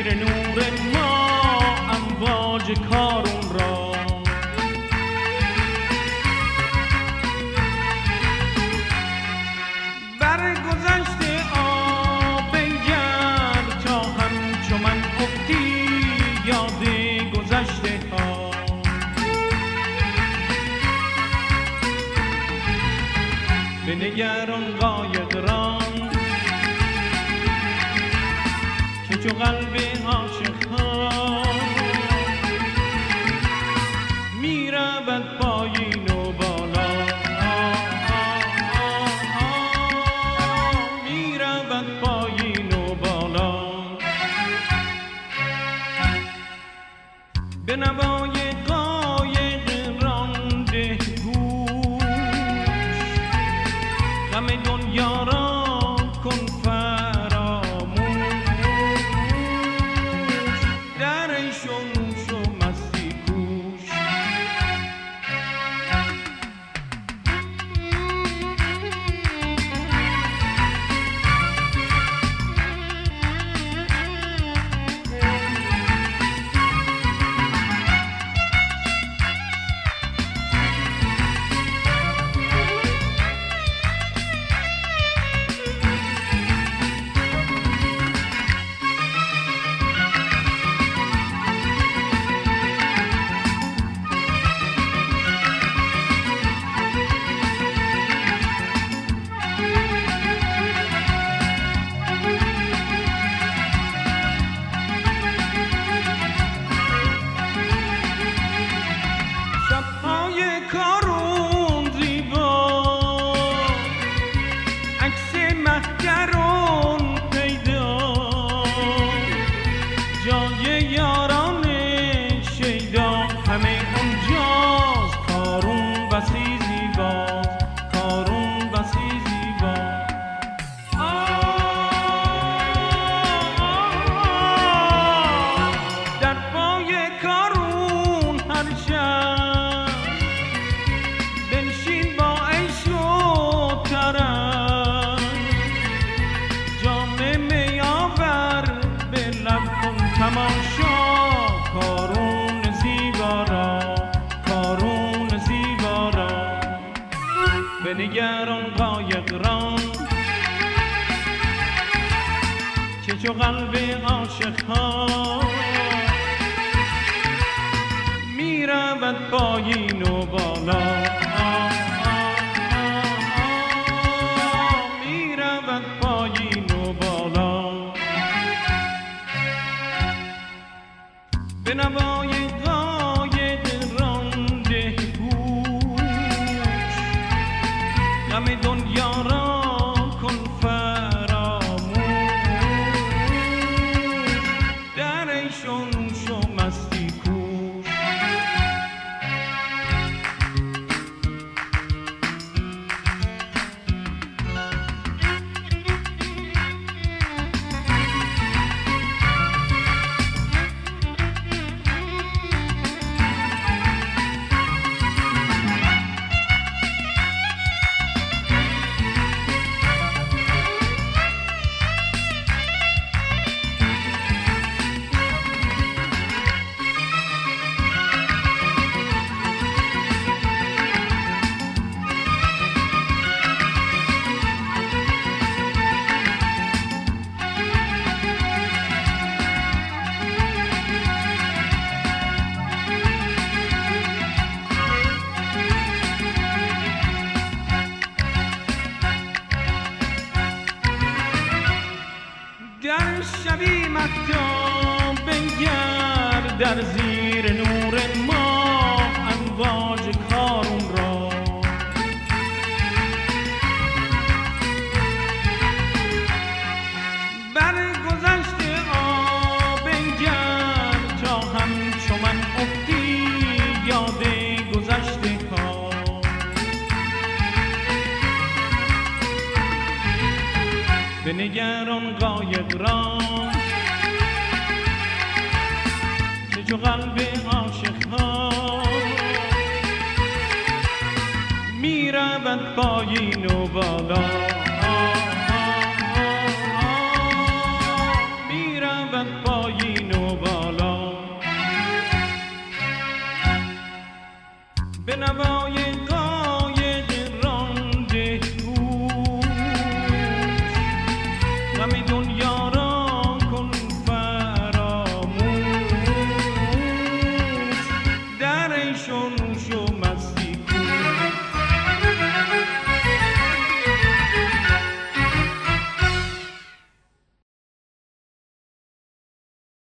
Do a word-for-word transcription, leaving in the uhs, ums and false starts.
زیر نور ما امواج کارون را بر گذشته آب بنگر تا همچو من افتی یاد گذشته ها بنگر آن قایق را که چو قلب عاشق ها می رود پایین و بالا می رود پایین و بالا به نوای قایق رانده گوش غم دنیا را کن فراموش درش و نوش و مستی کوش بنگران قایق را که چو قلب عاشق ها می رود پایین و بالا می رود پایین و بالا به نوای قایق رانده غم دنیا را کن فراموش درش و نوش و مستی کوش در شبی مهتاب بنگر در زیر نور ما امواج کارون را بر گذشته آب بنگر تا همچو من افتی یاد گذشته ها بنگر آن قایق را که چو قلب عاشق ها می رود پایین و بالا می رود پایین به نوای